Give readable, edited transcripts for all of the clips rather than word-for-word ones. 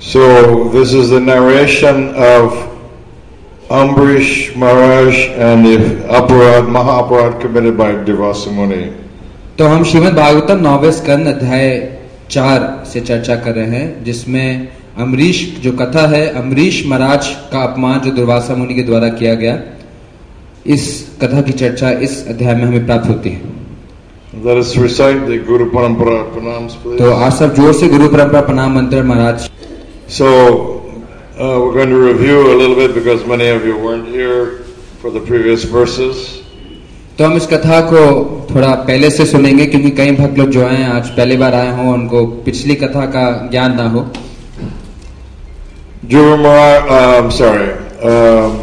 So this is the narration of Ambrish Maharaj and the Mahaparad committed by Durvasa Muni. तो हम श्रीमद् भागवतम 9वें स्कंद अध्याय 4 से चर्चा कर रहे हैं, जिसमें अम्बरीश जो कथा है, अम्बरीश महाराज का अपमान जो दुर्वासा मुनि के द्वारा किया गया, इस कथा की चर्चा इस अध्याय में हमें प्राप्त होती है। Let us recite the Guru Parampara Pranams, please. तो आप सब जोर से गुरु परंपरा प्रणाम मंत्र महाराज। So we're going to review a little bit because many of you weren't here for the previous verses. तो हम इस कथा को थोड़ा पहले से सुनेंगे, क्योंकि कई भक्त लोग जो हैं आज पहली बार आए हों, उनको पिछली कथा का ज्ञान ना हो। Dhruva Maharaj,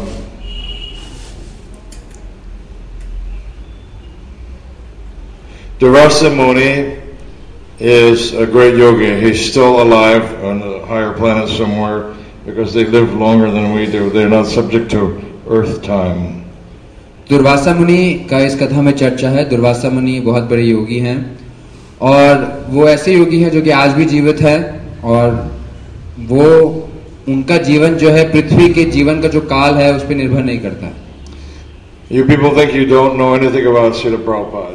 Durvasa Muni is a great yogi. He's still alive on the higher planets somewhere because they live longer than we do. They're not subject to earth time. Durvasa मुनि का इस कथा में चर्चा है। दुर्वासा मुनि बहुत बड़े योगी हैं और वो ऐसे योगी हैं जो कि आज भी जीवित है, और वो उनका जीवन जो है पृथ्वी के जीवन का जो काल है उस पर निर्भर नहीं करता। You people think you don't know anything about Srila Prabhupada.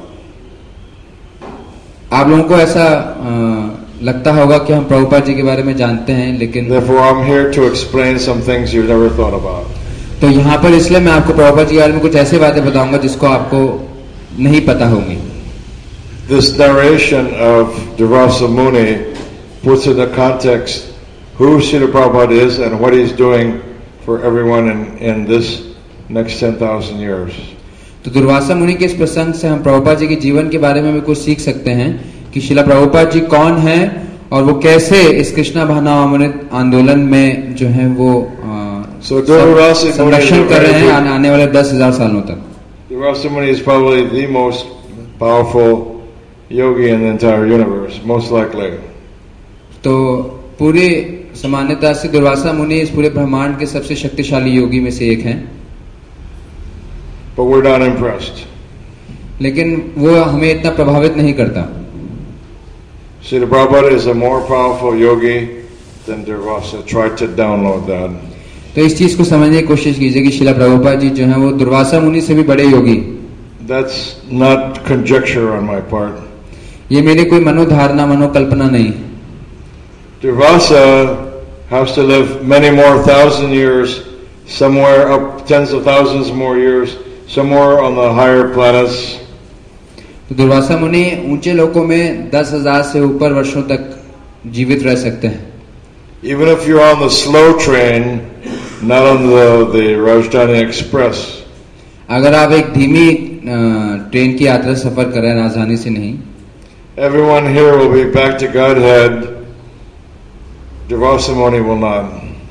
आप लोगों को ऐसा लगता होगा कि हम प्रभुपाद जी के बारे में जानते हैं, लेकिन Therefore, I'm here to explain some things you've never thought about. तो यहाँ पर इसलिए मैं आपको प्रभुपाद जी के बारे में कुछ ऐसी बातें बताऊंगा जिसको आपको नहीं पता होंगी। This narration of Durvasa Muni puts in the context who Srila Prabhupada is and what he's doing for everyone in this next 10,000 years. तो दुर्वासा मुनि के इस प्रसंग से हम प्रभुपाद जी के जीवन के बारे में भी कुछ सीख सकते हैं कि श्रील प्रभुपाद जी कौन हैं और वो कैसे इस कृष्णा भावनामृत आंदोलन में जो है वो संरक्षण कर रहे हैं आने वाले 10,000 सालों तक। Durvasa Muni is probably the most powerful yogi in the entire universe, most likely. तो पूरे सामान्यता से दुर्वासा मुनि इस पूरे ब्रह्मांड के सबसे शक्तिशाली योगी में से एक हैं। But we're not impressed. लेकिन वो हमें इतना प्रभावित नहीं करता। Srila Prabhupada is a more powerful yogi than Durvasa. Try to download that. तो इस चीज को समझने की कोशिश कीजिए कि श्रील प्रभुपाद जी जो हैं वो दुर्वासा मुनि से भी बड़े योगी। That's not conjecture on my part. ये मेरी कोई मनोधारणा मनोकल्पना नहीं। Durvasa has to live many more 1,000 years, somewhere up tens of thousands more years, somewhere on the higher planets. तो दुर्वासा मुनि ऊंचे लोकों में 10,000 से ऊपर वर्षों तक जीवित रह सकते हैं। Even if you're on the slow train, not on the Rajdhani Express. अगर आप एक धीमी ट्रेन की यात्रा सफर कर रहे हैं, राजधानी से नहीं। Everyone here will be back to Godhead. Durvasa Muni will not.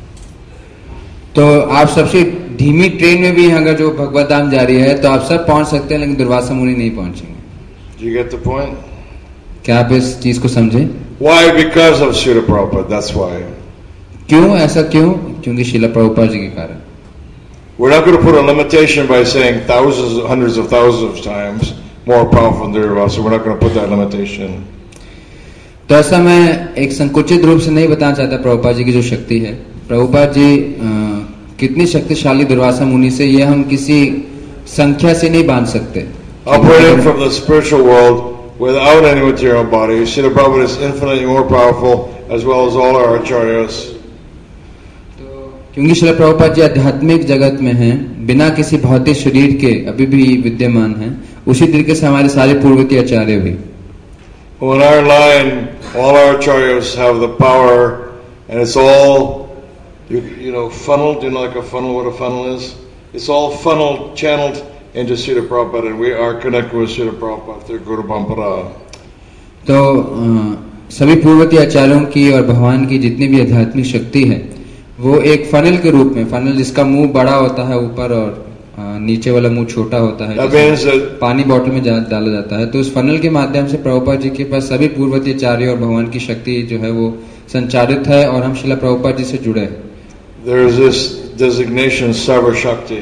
तो आप सबसे धीमी ट्रेन में भी अगर जो भगवत धाम जा रही है तो आप सब पहुंच सकते हैं, लेकिन दुर्वासा मुनि नहीं पहुंचेंगे। Do you get the point? क्या आप इस चीज को समझे? Why? Because of Srila Prabhupada. That's why. क्यों ऐसा क्यों? क्योंकि श्रील प्रभुपाद जी के कारण। We're not going to put a limitation by saying thousands, hundreds of thousands of times more powerful than Durvasa. We're not going to put that limitation. तो ऐसा मैं एक संकुचित रूप से नहीं बताना चाहता प्रभुपाद जी की जो शक्ति है। प्रभुपाद जी कितनी शक्तिशाली दुर्वासा मुनि से, ये हम किसी संख्या से नहीं बांध सकते। Operating from the spiritual world without any material body, Srila Prabhupada is infinitely more powerful as well as all our acharyas. क्योंकि श्रील प्रभुपाद जी आध्यात्मिक जगत में हैं, बिना किसी भौतिक शरीर के अभी भी विद्यमान हैं, उसी तरीके से हमारे सारे पूर्ववर्ती आचार्य भी। On our line, all our acharyas have the power, and it's all, you know, funneled. You know, like a funnel. What a funnel is? It's all funneled, channeled into Srila Prabhupada, and we are connected with Srila Prabhupada through Guru Parampara. तो सभी पूर्ववर्ती आचार्यों की और भगवान की जितनी भी आध्यात्मिक शक्ति है, वो एक फनल के रूप में, फनल जिसका मुंह बड़ा होता है ऊपर और नीचे वाला मुंह छोटा होता है, पानी बॉटल में डाला जाता है, तो उस फनल के माध्यम से प्रभुपाद जी के पास सभी पूर्ववर्ती आचार्य और भगवान की शक्ति जो है वो संचारित है, और हम श्रील प्रभुपाद जी से जुड़े हैं। There is this designation Sarva Shakti.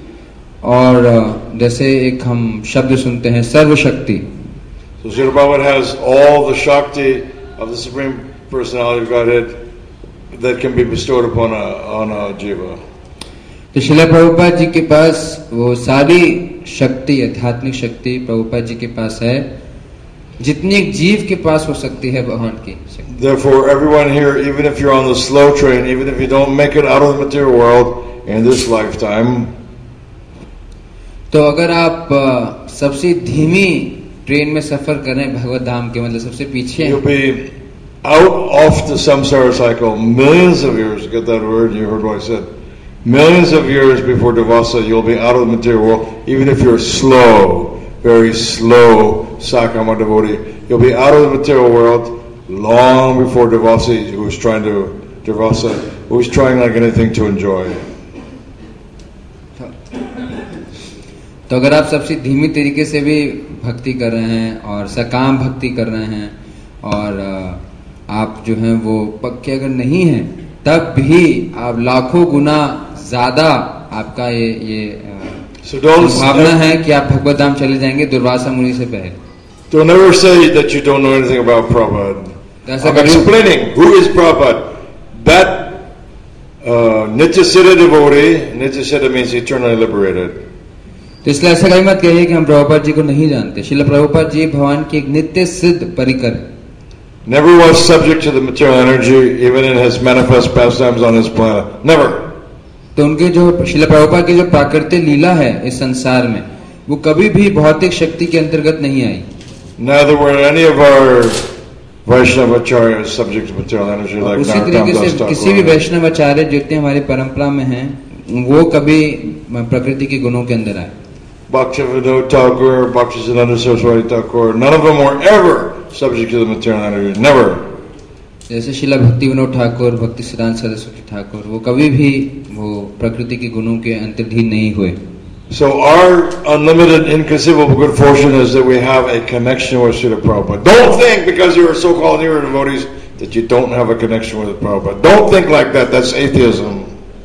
और जैसे एक हम शब्द सुनते हैं सर्व शक्ति। So Srila Prabhupada has all the Shakti of the Supreme Personality of Godhead that can be bestowed upon a jiva. तो श्रील प्रभुपाद जी के पास वो सारी शक्ति, आध्यात्मिक शक्ति प्रभुपाद जी के पास है जितनी एक जीव के पास हो सकती है भगवान की शक्ति। Therefore, everyone here, even if you're on the slow train, even if you don't make it out of the material world in this lifetime, तो अगर आप सबसे धीमी ट्रेन में सफर करें भगवत धाम के, मतलब सबसे पीछे, you'll be out of the samsara cycle millions of years. Get that word? You heard what I said. Millions of years before Devasa, you'll be out of the material world. Even if you're slow, very slow Sakama devotee, you'll be out of the material world long before Devasa, who was trying like anything to enjoy. तो अगर आप सबसे धीमी तरीके से भी भक्ति कर रहे हैं और सकाम भक्ति कर रहे हैं और आप जो हैं वो पक्के अगर नहीं हैं, तब भी आप लाखों गुना ज्यादा आपका ये भावना है कि आप भगवत धाम चले जाएंगे दुर्वासा मुनि से पहले। Don't never say that you don't know anything about Prabhupada. I'm explaining who is Prabhupada. That Nityasiddha devotee, Nityasiddha means eternally liberated. तो इसलिए ऐसा कहीं मत कहिए कि हम प्रभुपाद जी को नहीं जानते। श्रील प्रभुपाद जी भगवान की एक नित्य सिद्ध परिकर, never was subject to the material energy, even in his manifest pastimes on this planet. Never. तो उनके जो श्रील प्रभुपाद की जो प्राकृतिक लीला है इस संसार में, वो कभी भी भौतिक शक्ति के अंतर्गत नहीं आई। Neither were any of our Vaishnava acharyas subject to material energy like उसी तरीके से किसी भी वैष्णव आचार्य जितने हमारी परंपरा में हैं, वो कभी प्रकृति के गुणों के अंदर आए। Bhaktivinoda Thakur, Bhaktisiddhanta Saraswati Thakur, none of them were ever subject to the material energy. Never. जैसे शिला भक्ति विनोद ठाकुर, भक्ति सिद्धांत सरस्वती ठाकुर, वो कभी भी वो प्रकृति के गुणों के अंतर्धीन नहीं हुए। So our unlimited, inconceivable good fortune is that we have a connection with Srila Prabhupada. Don't think because you are so-called near devotees that you don't have a connection with Prabhupada. Don't think like that. That's atheism.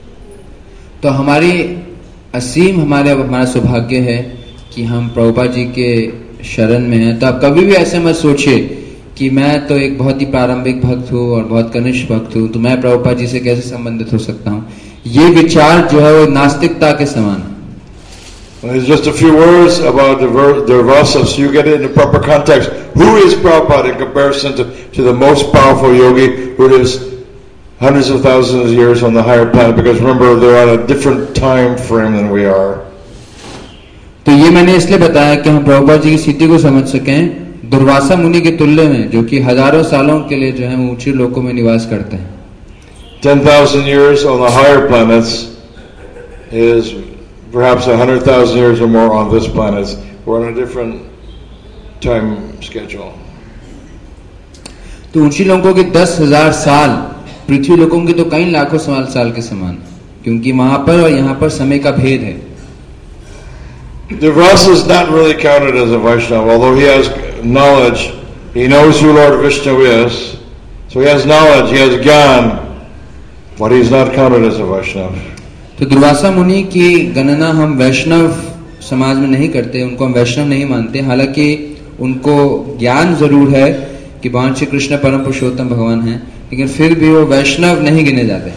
तो हमारी असीम हमारा सौभाग्य है कि हम प्रभुपाद जी के शरण में हैं। तो आप कभी भी ऐसे मत सोचिए कि मैं तो एक बहुत ही प्रारंभिक भक्त हूँ और बहुत कनिष्ठ भक्त हूँ, तो मैं प्रभुपाद जी से कैसे संबंधित हो सकता हूँ। ये विचार जो है वो नास्तिकता के समान है। There's just a few words about the Rasa, so you get it in the proper context. Who is Prabhupada in comparison to the most powerful yogi who lives hundreds of thousands of years on the higher planet? Because remember, they're on a different time frame than we are. तो ये मैंने इसलिए बताया कि हम प्रभुपाद जी की स्थिति को समझ सकें दुर्वासा मुनि के तुल्य में, जो कि हजारों सालों के लिए जो है ऊंचे लोकों में निवास करते हैं। 10,000 years on the higher planets is perhaps 100,000 years or more on this planet. We're on a different time schedule. तो ऊंची लोगों के 10,000 साल पृथ्वी लोगों के तो कई लाखों साल के समान, क्योंकि वहां पर और यहाँ पर समय का भेद है। Rasa is not really counted as a Vaishnava, although he has knowledge. He knows who Lord Vishnu is, so he has knowledge, he has gyan, but he's not counted as a Vaishnava. तो दुर्वासा मुनि की गणना हम वैष्णव समाज में नहीं करते, उनको हम वैष्णव नहीं मानते। हालांकि उनको ज्ञान जरूर है कि भगवान श्री कृष्ण परम पुरुषोत्तम भगवान हैं, लेकिन फिर भी वो वैष्णव नहीं गिने जाते।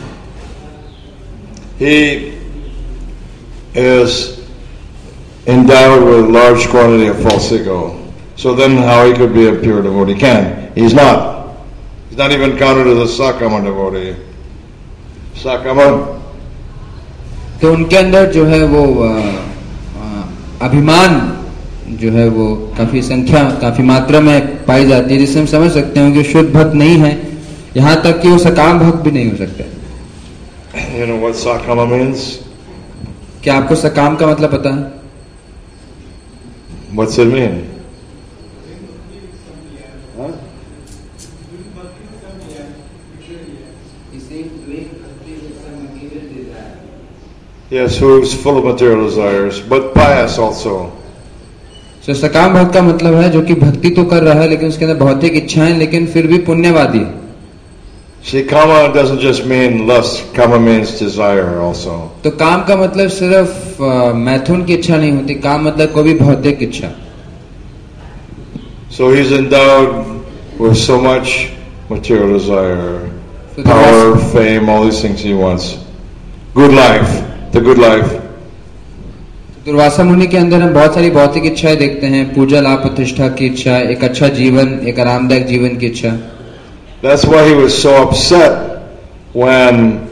He is endowed with large quantity of false ego. So then how he could be a pure devotee? Can. He's not. He's not even counted as a Sakama devotee. Sakama. तो उनके अंदर जो है वो अभिमान जो है वो काफी मात्रा में पाई जाती है, जिससे हम समझ सकते हैं कि शुद्ध भक्त नहीं है, यहाँ तक कि वो सकाम भक्त भी नहीं हो सकते। You know what Sakama means? क्या आपको सकाम का मतलब पता है? What's it mean? Yes, who's full of material desires, but pious also. So सकाम भक्त का मतलब है जो कि भक्ति तो कर रहा है लेकिन उसके अंदर भौतिक इच्छाएं, लेकिन फिर भी पुण्यवादी है। See, kama doesn't just mean lust. Kama means desire also. तो काम का मतलब सिर्फ मैथुन की इच्छा नहीं होती, काम मतलब कोई भी भौतिक इच्छा। So he's endowed with so much material desire, power, fame, all these things he wants. Good life, the good life. Durvasa मुनि के अंदर हम बहुत सारी भौतिक इच्छाएं देखते हैं, पूजा लाभ प्रतिष्ठा की इच्छा, एक अच्छा जीवन, एक आरामदायक जीवन की इच्छा. That's why he was so upset when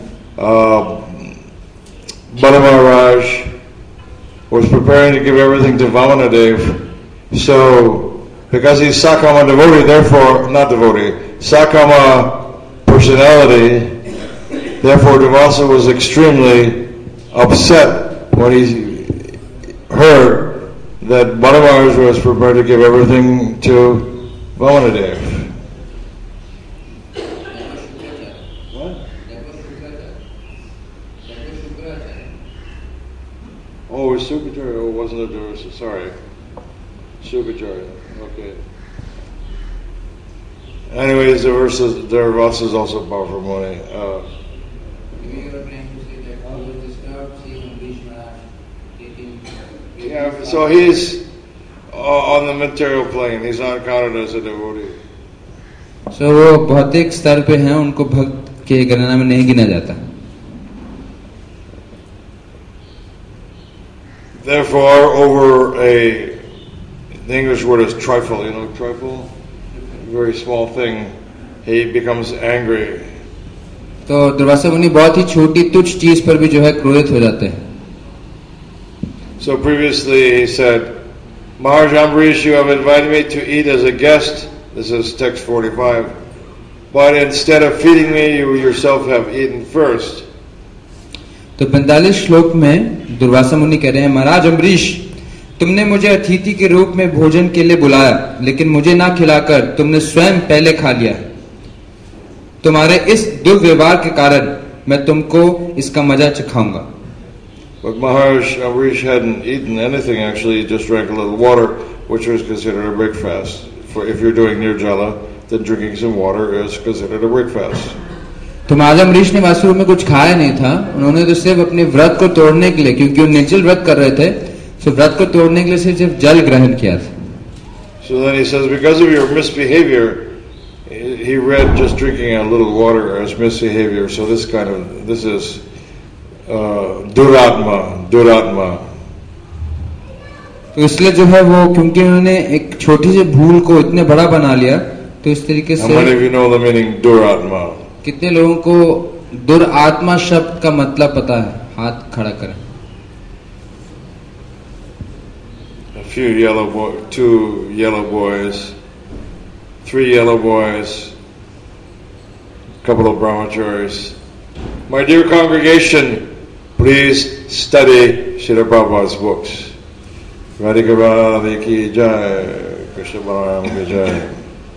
Bala Maharaj was preparing to give everything to Vamanadev. So, because he's Sakama devotee, therefore, not devotee, Sakama personality, therefore Durvasa was extremely upset when he heard that Bala Maharaj was prepared to give everything to Vamanadev. Oh, it was Sukracharya. Oh, it wasn't a Durvasa. Sorry. Sukracharya. Okay. Anyways, Durvasa is also a powerful Muni. Yeah, so he's on the material plane. He's not counted as a devotee. So वो भौतिक स्तर पे हैं, उनको भक्त के गणना में नहीं गिना जाता. Therefore, over the English word is trifle, you know, trifle? Very small thing, he becomes angry. तो दुर्वासा मुनि बहुत ही छोटी तुच्छ चीज पर भी जो है क्रोधित हो जाते हैं. So previously he said, Maharaj Ambarish, you have invited me to eat as a guest. This is text 45. But instead of feeding me, you yourself have eaten first. तो 45 श्लोक में दुर्वासा मुनि कह रहे हैं, महाराज अम्बरीश, तुमने मुझे अतिथि के रूप में भोजन के लिए बुलाया, लेकिन मुझे ना खिलाकर तुमने स्वयं पहले खा लिया. तुम्हारे इस दुर्व्यवहार के कारण मैं तुमको इसका मजा चखाऊंगा. But Maharaj Ambarish hadn't eaten anything, actually, he just drank a little water, which was considered a breakfast. For if you're doing nirjala, then drinking some water is considered a breakfast. तो महाराज अम्बरीश ने वास्तव में कुछ खाया नहीं था. उन्होंने तो सिर्फ अपने व्रत को तोड़ने के लिए, क्योंकि वो निर्जल व्रत कर रहे थे, तो व्रत को तोड़ने के लिए सिर्फ जल ग्रहण किया था. So then he says, because of your misbehavior, he read just drinking a little water as misbehavior. So this is duratma. तो इसलिए जो है वो, क्योंकि उन्होंने एक छोटी सी भूल को इतने बड़ा बना लिया, तो इस तरीके से. How many of you know the meaning duratma? कितने लोगों को दुरात्मा शब्द का मतलब पता है? हाथ खड़ा करें. Two yellow boys, 3 yellow boys, a couple of brahmacharis. My dear congregation, please study Srila Prabhupada's books. Radhika Radha ki jai, Krishna Balaram ki jai.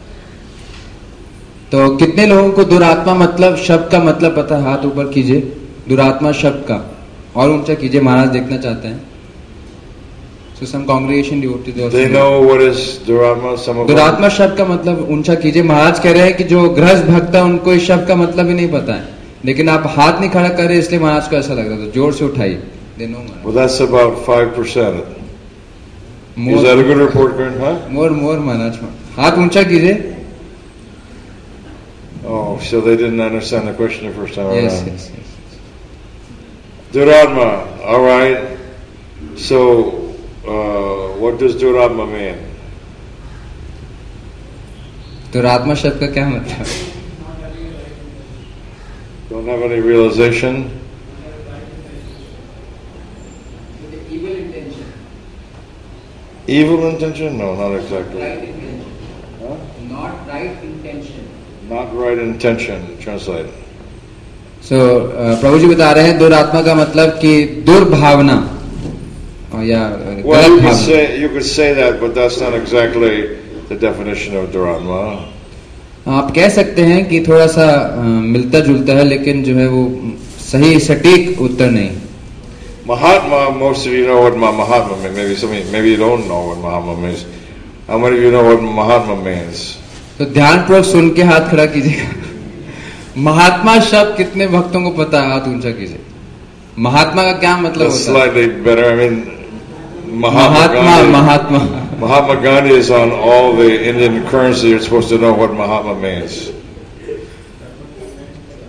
तो कितने लोगों को दुरात्मा मतलब शब्द का मतलब पता है? हाथ ऊपर कीजिए. दुरात्मा शब्द का और ऊंचा कीजिए, महाराज देखना चाहते हैं. So some congregation devotees they know what is duratma. Some of दुरात्मा शब्द का मतलब ऊंचा कीजिए. महाराज कह रहे हैं कि जो गृहस्थ भक्त है उनको इस शब्द का मतलब ही नहीं पता है, लेकिन आप हाथ नहीं खड़ा कर रहे इसलिए महाराज को ऐसा लग रहा था. जोर से उठाइए. They know Maharaj. Well, that's about 5%. Is that a good report, Karan? Huh? More महाराज. हाथ ऊंचा कीजिए. Oh, so they didn't understand the question the first time around. Yes. Duratma. All right. So, what does duratma mean? दुरात्मा शब्द का क्या मतलब? Don't have any realization. Evil intention. Evil intention? No, not exactly. Right intention. Huh? Not right intention. Not right intention. Translate. So, प्रभु जी बता रहे हैं दुरात्मा का मतलब कि दुर्भावना या well, you could say that, but that's not exactly the definition of duratma. आप कह सकते हैं कि थोड़ा सा मिलता जुलता है, लेकिन जो है वो सही सटीक उत्तर नहीं. Mahatma, most of you know what Mahatma means. Maybe you don't know what Mahatma means. How many of you know what Mahatma means? तो ध्यानपूर्वक सुन के हाथ खड़ा कीजिएगा. महात्मा शब्द कितने भक्तों को पता है? हाथ ऊंचा कीजिए. महात्मा का क्या मतलब होता है? Slightly better. I mean, Mahatma Gandhi is on all the Indian currency. You're supposed to know what Mahatma means.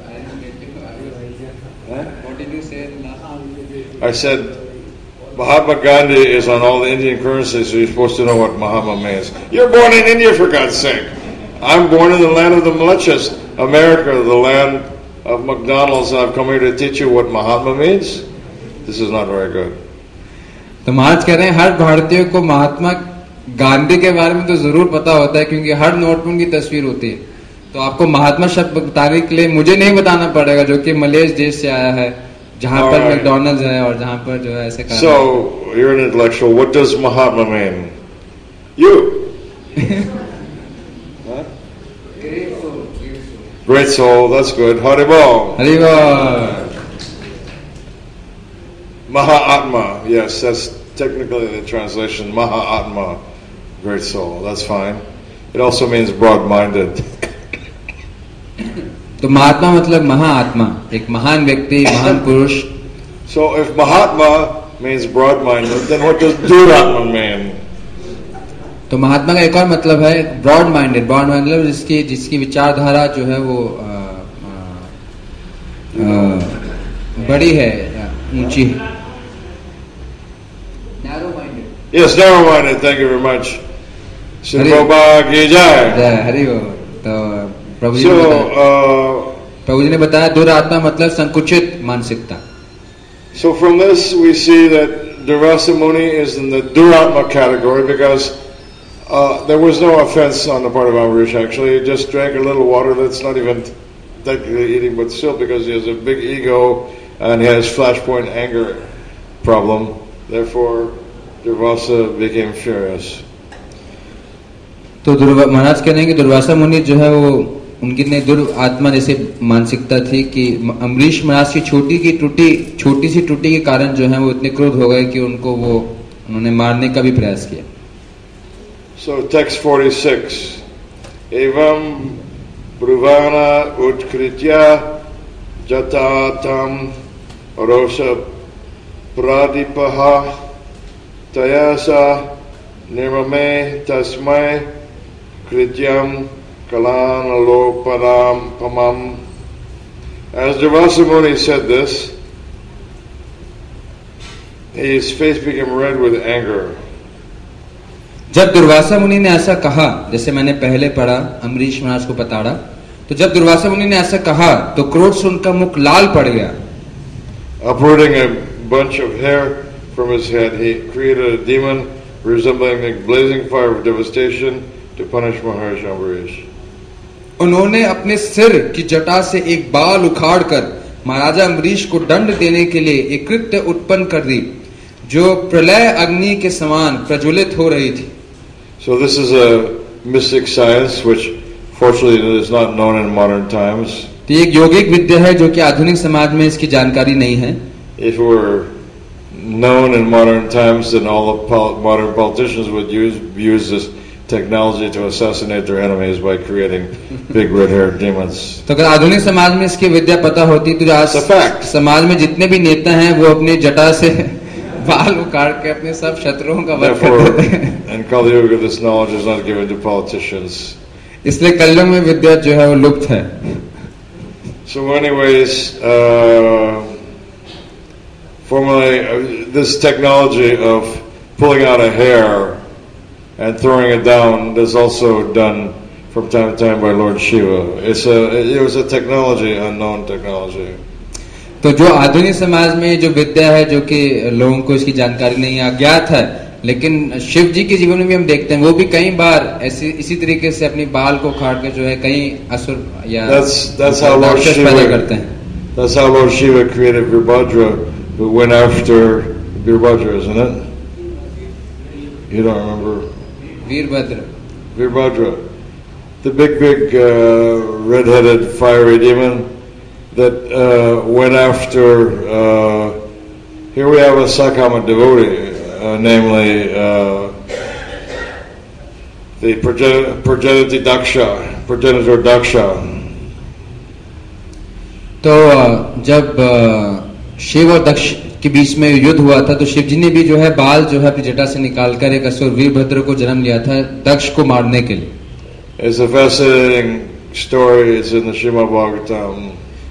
What did you say last? I said Mahatma Gandhi is on all the Indian currencies, so you're supposed to know what Mahatma means. You're born in India, for God's sake. I'm born in the land of the Mlechas, America, the land of McDonald's, and I've come here to teach you what Mahatma means. This is not very good. तो महाराज कह रहे हैं हर भारतीय को महात्मा गांधी के बारे में तो जरूर पता होता है, क्योंकि हर नोट पर उनकी तस्वीर होती है। तो आपको महात्मा शब्द बताने के लिए मुझे नहीं बताना पड़ेगा, जो कि मलेश देश से आया है, जहां पर मैकडॉनल्ड्स है और जहां पर जो है ऐसे काम। So you're an intellectual. What does Mahatma mean? You. Huh? Great soul. That's good. Haribol. Haribol. Mahatma. Yes, that's technically the translation. Mahatma. Great soul. That's fine. It also means broad-minded. तो महात्मा मतलब महाआत्मा, एक महान व्यक्ति, महान पुरुष। So if Mahatma means broad-minded, then what does Duratma mean? तो महात्मा का एक और मतलब है broad-minded। broad मतलब जिसकी विचारधारा जो है वो बड़ी है, ऊंची है। Narrow-minded। Yes, narrow-minded. Thank you very much. Hari बोल। तो प्रभु जी ने बताया दुरात्मा मतलब संकुचित मानसिकता। So from this we see that Durvasa Muni is in the Duratma category because there was no offense on the part of Ambarish. Actually, he just drank a little water. That's not even technically eating, but still because he has a big ego and he has flashpoint anger problem. Therefore, Durvasa became furious. तो महाराज कह रहे हैं कि दुर्वासा मुनि जो है वो उनकी ने दुरात्मा जैसे मानसिकता थी कि अम्बरीश महाराज की छोटी सी त्रुटि के कारण जो है वो इतने क्रोध हो गए कि उन्होंने मारने का भी प्रयास किया। So text 46. Evam bruvana utkritya jatatam rosa pradipaha tayasa nirmame tasmai krityam kalanalopanam pamam. As Durvasa Muni said this, his face became red with anger. जब दुर्वासा मुनि ने ऐसा कहा, जैसे मैंने पहले पढ़ा अम्बरीश महाराज को पताड़ा, तो जब दुर्वासा मुनि ने ऐसा कहा तो क्रोध से उनका मुख लाल पड़ गया। Uprooting a bunch of hair from his head, he created a demon resembling a blazing fire of devastation to punish Maharishi Ambarish. उन्होंने अपने सिर की जटा से एक बाल उखाड़कर महाराजा अम्बरीश को दंड देने के लिए एक कृत्य उत्पन्न कर दी, जो प्रलय अग्नि के समान प्रज्वलित हो रही थी। So this is a mystic science which fortunately is not known in modern times. तो एक योगिक विद्या है जो कि आधुनिक समाज में इसकी जानकारी नहीं है। If it were known in modern times, then all the modern politicians would use this technology to assassinate their enemies by creating big red-haired demons. तो अगर आधुनिक समाज में इसकी विद्या पता होती तो आज समाज में जितने भी नेता हैं वो अपनी जटा से बाल उखाड़ के अपने सब शत्रुओं का वध कर देते हैं। And Kali Yuga, this knowledge is not given to politicians. इसलिए कलयुग में विद्या जो है वो लुप्त है। So anyways, formerly this technology of pulling out a hair and throwing it down is also done from time to time by Lord Shiva. It was a technology, unknown technology. तो जो आधुनिक समाज में जो विद्या है जो कि लोगों को इसकी जानकारी नहीं है, अज्ञात है, लेकिन शिव जी के जीवन में भी हम देखते हैं वो भी कई बार इसी तरीके से अपनी बाल को उखाड़ के जो है कई असुर या राक्षस पैदा करते हैं। That's how Lord Shiva created Virabhadra, who went after Virabhadra, isn't it? You don't remember? Virabhadra, the big red-headed fiery demon that went after. Here we have a Sakama devotee, namely the progenitor Daksha. तो जब शिव और दक्ष के बीच में युद्ध हुआ था तो शिव जी ने भी जो है बाल जो है अपनी जटा से निकालकर एक असुर वीरभद्र को जन्म लिया था दक्ष को मारने के लिए। It's a fascinating story. It's in the Srimad Bhagavatam.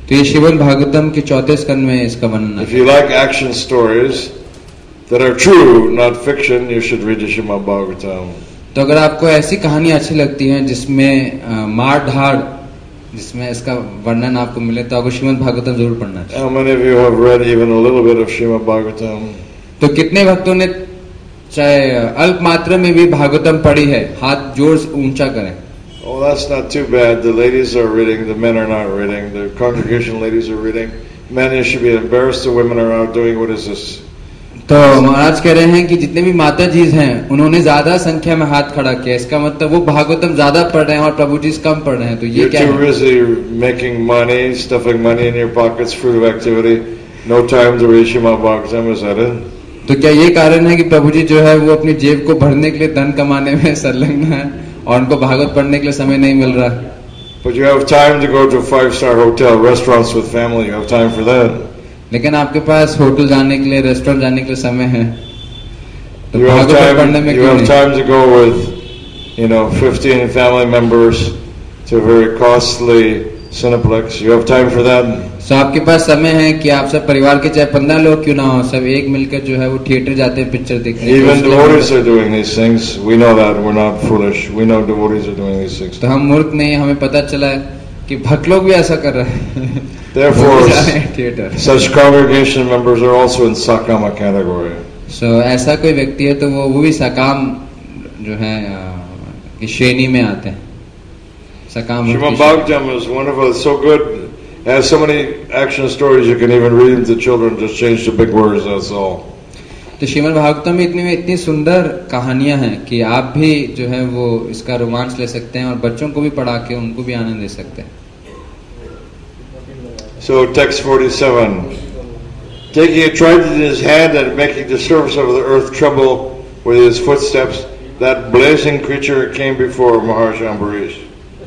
तो ये श्रीमद् भागवतम के 34 स्कंद में इसका वर्णन If है। you like action stories that are true, not fiction, you should read the Srimad Bhagavatam. तो अगर आपको ऐसी कहानियां अच्छी लगती हैं जिसमें मार धाड़, जिसमें इसका वर्णन आपको मिले, तो आपको श्रीमद् भागवतम जरूर पढ़ना चाहिए। How many of you have read even a little bit of Srimad Bhagavatam? तो कितने भक्तों ने चाहे अल्प मात्रा में भी भागवतम पढ़ी है? हाथ जोर से ऊंचा करें। Oh, that's not too bad. The ladies are reading, the men are not reading. The congregation ladies are reading. Men, you should be embarrassed. The women are out doing, what is this? तो महाराज कह रहे हैं कि जितने भी माता जी हैं उन्होंने ज्यादा संख्या में हाथ खड़ा किया, इसका मतलब वो भागवतम ज्यादा पढ़ रहे हैं और प्रभु जी कम पढ़ रहे हैं। तो ये You're क्या too है? busy making money, stuffing money in your pockets, fruit of activity. No time to read Srimad Bhagavatam, is that it? तो क्या ये कारण है कि प्रभु जी जो है वो अपनी जेब को भरने के लिए धन कमाने में संलग्न है और उनको भागवत पढ़ने के लिए समय नहीं मिल रहा? But you have time to go to a 5-star hotel, restaurants with family. You have time for that. लेकिन आपके पास होटल जाने के लिए, रेस्टोरेंट जाने के लिए समय है, तो You have भागवत पढ़ने time. में You क्यों have नहीं? time to go with, 15 family members to a very costly Cineplex. You have time for that. तो आपके पास समय है कि आप सब परिवार के चाहे 15 लोग क्यों ना हो, सब एक मिलकर जो है वो थिएटर जाते हैं पिक्चर देखने। Even devotees are doing these things. We know that. We're not foolish. We know devotees are doing these things. तो हम मूर्ख नहीं, हमें पता चला है कि भक्त लोग भी ऐसा कर रहे हैं। Therefore, वो भी जा रहे हैं theatre. such congregation members are also in Sakama category. ऐसा कोई व्यक्ति है तो वो भी सकाम जो है की श्रेणी में आते हैं। सकाम Srimad Bhagavatam is wonderful. It's so good. It has so many action stories. You can even read them to children. Just change the big words. That's all. तो श्रीमद् भागवतम में इतनी सुंदर कहानियां हैं कि आप भी जो है वो इसका रोमांच ले सकते हैं और बच्चों को भी पढ़ा के उनको भी आनंद दे सकते हैं। So text 47. Taking a trident in his hand and making the surface of the earth tremble with his footsteps, that blazing creature came before Maharshi Ambarish.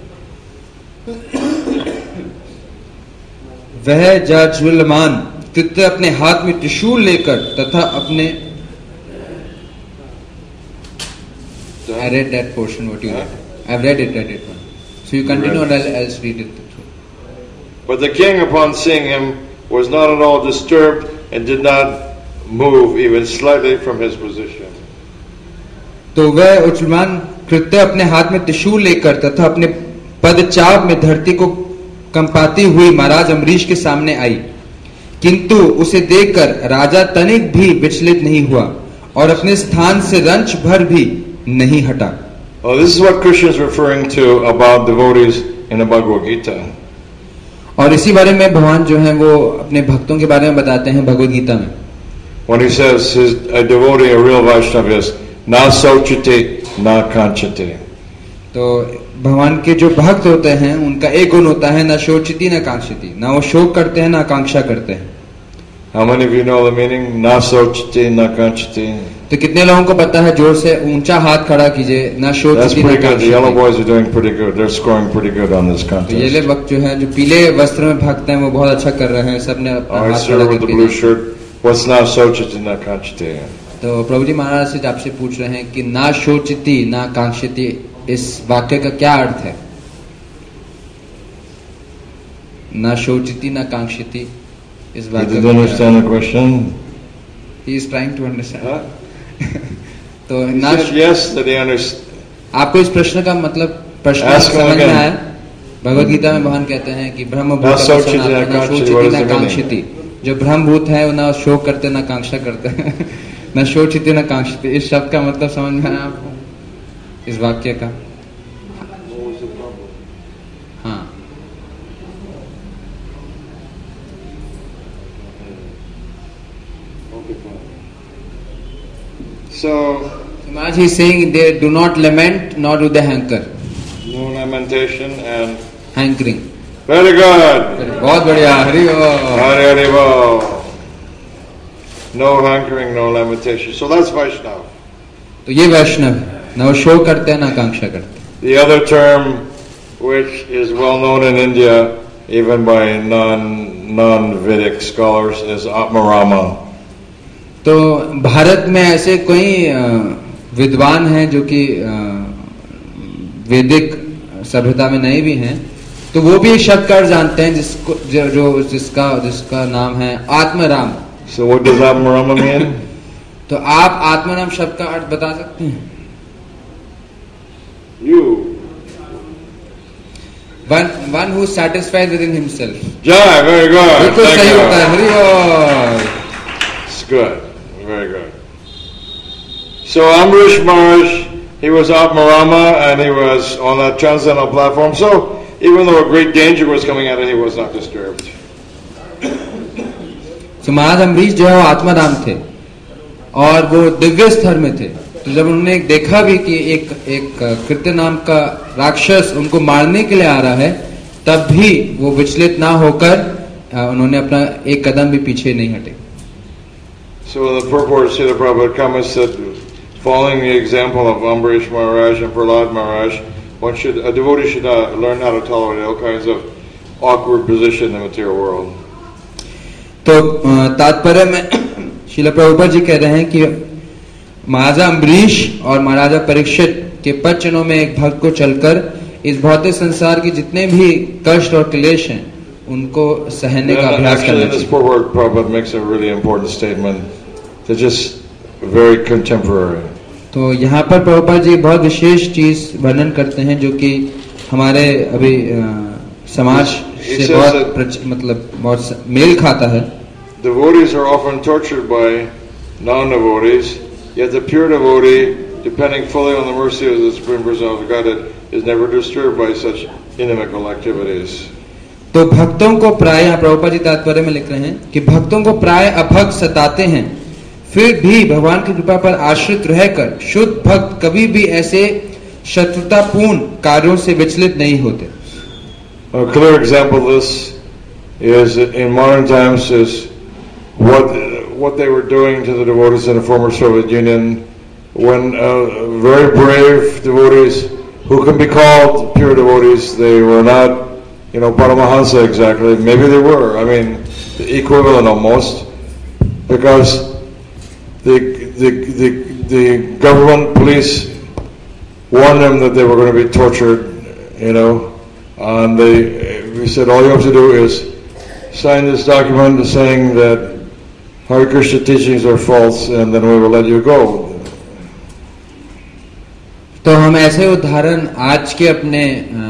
वह जाज्वल्यमान कृत्य अपने हाथ में त्रिशूल लेकर तथा अपने I read that portion what you read. I've read it one. So you continue or else read it. But the king, upon seeing him, was not at all disturbed and did not move even slightly from his position. तो वह उच्चमान कृत्य अपने हाथ में त्रिशूल लेकर तथा अपने पदचाप में धरती को कंपाती हुई महाराज अम्बरीश के सामने आई, किंतु उसे देखकर राजा तनिक भी विचलित नहीं हुआ और अपने स्थान से रंच भर भी नहीं हटा। Oh, this is what Krishna is referring to about devotees in the Bhagavad Gita. और इसी बारे में भगवान जो है वो अपने भक्तों के बारे में बताते हैं भगवद गीता में। When he says a devotee, a real Vaishnava is na sochite, na kanchate. तो भगवान के जो भक्त होते हैं उनका एक गुण होता है, ना शोचिति ना कांक्षिति, ना वो शोक करते हैं ना आकांक्षा करते हैं। How many of you know the meaning? Na sochite, na kanchate. तो कितने लोगों को पता है? जोर से ऊंचा हाथ खड़ा कीजिए। ना That's शोचिति ना pretty good. The yellow कांक्षिति। boys are doing pretty good. They're scoring pretty good on this तो ये ले contest. भक्त जो है जो पीले वस्त्र में भक्त हैं वो बहुत अच्छा कर रहे हैं। सबने अपना All right, हाथ sir, खड़ा with the करके blue दिया। shirt. What's na sochite, na kanchate? तो प्रभु जी महाराज से आपसे पूछ रहे हैं कि ना शोचिति ना कांक्षिति, इस वाक्य का क्या अर्थ है? ना शोचिति ना कांक्षिति, इस You वाक्य did का understand the question? He is trying to understand. Huh? तो He ना said yes, that he understood. आपको इस प्रश्न का मतलब प्रश्न Ask him समझ में again. आया? भगवद गीता में भगवान कहते हैं कि ब्रह्म भूत ना सोचिति ना कांक्षिति, what is the meaning? कांक्षिति, जो ब्रह्म भूत है वो ना शोक करते ना कांक्षा करते हैं। ना शोचिति ना कांक्षिति, इस शब्द का मतलब समझ में आया आपको? इस वाक्य का? हाँ, So, Maharaj is saying they do not lament nor do they hanker. no lamentation and Hankering. very good. बहुत बढ़िया, हरि बोल। Hari Hari Bol. No hankering, no lamentation. So that's Vaishnava. तो ये वैष्णव है, ना वो शोक करते हैं ना कांक्षा करते हैं। The other term, which is well known in India, even by non-Vedic scholars, is Atmarama. तो भारत में ऐसे कोई विद्वान हैं जो कि वैदिक सभ्यता में नहीं भी हैं, तो वो भी एक शब्द का अर्थ जानते हैं जिसको जिसका नाम है Atmaram. So what does Atmarama mean? तो आप आत्मराम शब्द का अर्थ बता सकते हैं? You. One who is satisfied within himself. Jai, very good. बिल्कुल Thank सही you. होता है. हरि बोल. It's good. Very good. So Ambrish Maharaj, he was Atmarama and he was on that transcendental platform. So even though a great danger was coming at it, he was not disturbed. तो महाराज अम्बरीश जो है वो आत्माराम थे और वो दिव्य स्तर में थे. तो जब उन्होंने देखा भी कि एक कृत्य नाम का राक्षस उनको मारने के लिए आ रहा है, तब भी वो विचलित ना होकर उन्होंने अपना एक कदम भी पीछे नहीं हटे. So the purport of Srila Prabhupada comments that following the example of Ambrish Maharaj and Prahlad Maharaj, a devotee should learn how to tolerate all kinds of awkward position in the material world. तो तात्पर्य में श्रील प्रभुपाद जी कह रहे हैं कि महाराजा अम्बरीश और महाराजा परीक्षित के पद चिन्हों में एक भक्त को चलकर इस भौतिक संसार की जितने भी कष्ट और क्लेश हैं उनको सहने का अभ्यास करना चाहिए. This purport Prabhupada makes a really important statement that's just very contemporary. तो यहाँ पर प्रभुपाद जी बहुत विशेष चीज वर्णन करते हैं जो कि हमारे अभी समाज से बहुत मेल खाता है. Devotees are often tortured by non-devotees, yet the pure devotee, depending fully on the mercy of the Supreme Personality of Godhead, is never disturbed by such inimical activities. तो भक्तों को प्राय, यहाँ प्रभुपाद जी तात्पर्य में लिख रहे हैं कि भक्तों को प्राय अभक्त सताते हैं, फिर भी भगवान की कृपा पर आश्रित रहकर शुद्ध भक्त कभी भी ऐसे शत्रुतापूर्ण कार्यों से विचलित नहीं होते. A clear example of this is in modern times is what they were doing to the devotees in the former Soviet Union when very brave devotees who can be called pure devotees, they were not, Paramahansa exactly, maybe they were, the equivalent almost, because the government police warned them that they were going to be tortured, and we said all you have to do is sign this document saying that Hare Krishna teachings are false, and then we will let you go. तो हम ऐसे उदाहरण आज के अपने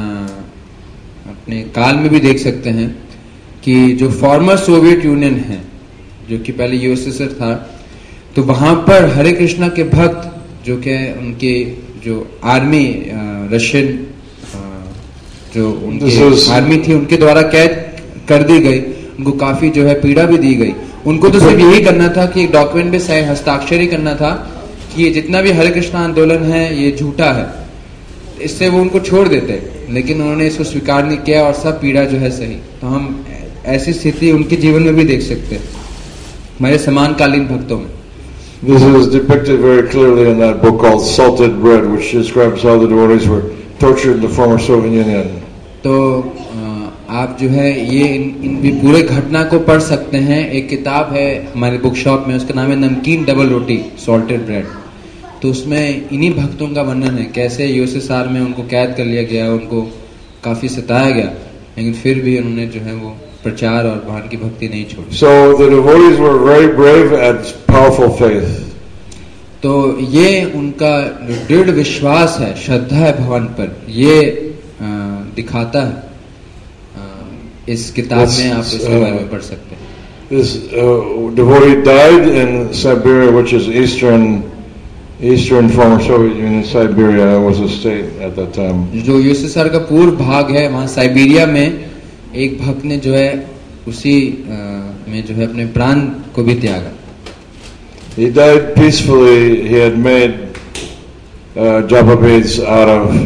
काल में भी देख सकते हैं कि जो फॉर्मर सोवियत यूनियन है, जो कि पहले यूएसएसआर था, तो वहां पर हरे कृष्णा के भक्त जो कि उनके जो आर्मी रशियन जो उनकी आर्मी थी उनके द्वारा कैद कर दी गई, उनको काफी जो है पीड़ा भी दी गई. उनको तो सिर्फ यही करना था कि एक डॉक्यूमेंट पे हस्ताक्षर ही करना था कि ये जितना भी हरे कृष्णा आंदोलन है ये झूठा है, इससे वो उनको छोड़ देते, लेकिन उन्होंने इसको स्वीकार नहीं किया और सब पीड़ा जो है सही. तो हम ऐसी स्थिति उनके जीवन में भी देख सकते हैं हमारे समानकालीन भक्तों में. This is depicted very clearly in that book called Salted Bread, which describes how the devotees were tortured in the former Soviet Union. तो आप जो है ये इन भी पूरे घटना को पढ़ सकते हैं. एक किताब है हमारे बुक शॉप में, उसका नाम है नमकीन डबल रोटी, सॉल्टेड ब्रेड. तो उसमें इन्हीं भक्तों का वर्णन है कैसे यूएसएसआर में उनको कैद कर लिया गया, उनको काफी सताया गया, लेकिन फिर भी उन्होंने जो है वो प्रचार और भगवान की भक्ति नहीं छोड़ी. So the devotees were very brave and powerful faith. तो ये उनका दृढ़ विश्वास है, श्रद्धा है भगवान पर, ये दिखाता है. इस किताब में आप इसके बारे में पढ़ सकते हैं. This devotee died in Siberia, which is eastern former Soviet Union. Siberia was a state at that time. जो यूएसएसआर का पूर्व भाग है, वहाँ साइबेरिया में एक भक्त ने जो है उसी में जो है अपने प्राण को भी त्यागा. He died peacefully. He had made japa beads out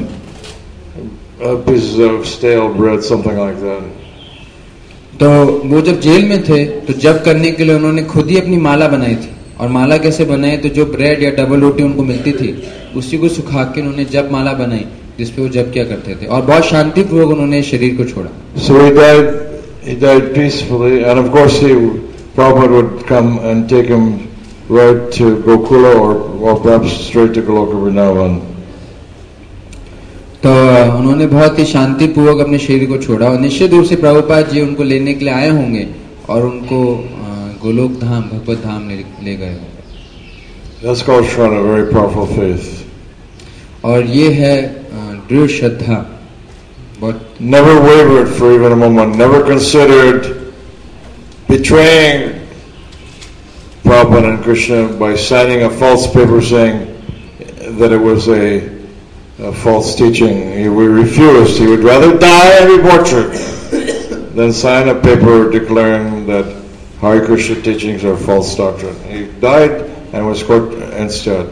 of pieces of stale bread, something like that. तो वो जब जेल में थे तो जप करने के लिए उन्होंने खुद ही अपनी माला बनाई थी. और माला कैसे बनाई, तो जो ब्रेड या डबल रोटी उनको मिलती थी उसी को सुखा के उन्होंने जप माला बनाई जिसपे वो जप किया करते थे, और बहुत शांतिपूर्वक उन्होंने शरीर को छोड़ा. So he died peacefully, and of course Prabhupada would come and take him right to Gokula or perhaps straight to Goloka Vrindavan. तो उन्होंने बहुत ही शांतिपूर्वक अपने शरीर को छोड़ा और निश्चित रूप से प्रभुपाद जी उनको लेने के लिए आए होंगे और उनको गोलोक धाम भगवत धाम ले गए होंगे. That's called Shraddha, a very powerful faith. और ये है दृढ़ श्रद्धा. बहुत Never wavered for even a moment, never considered betraying Prabhupada and Krishna by signing a false paper saying that it was a false teaching. He refused. He would rather die and be tortured than sign a paper declaring that Hare Krishna teachings are false doctrine. He died and was caught instead.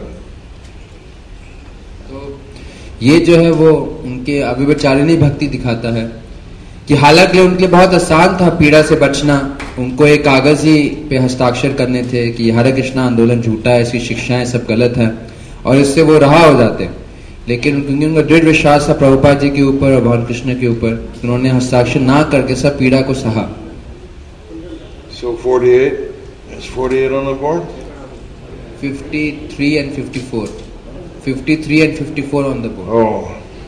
ये जो है वो उनके अविचारिणी भक्ति दिखाता है कि हालांकि उनके लिए बहुत आसान था पीड़ा से बचना. उनको एक कागज ही पे हस्ताक्षर करने थे कि हरे कृष्णा आंदोलन झूठा है, इसकी शिक्षाएं सब गलत है और इससे वो रहा हो जाते. लेकिन क्योंकि उनका दृढ़ विश्वास था प्रभुपाद जी के ऊपर और भगवान कृष्ण के ऊपर, उन्होंने हस्ताक्षर ना करके सब पीड़ा को सहा. So 48 is 48 on the board. 53 and 54. 53 and 54 on the board. Oh.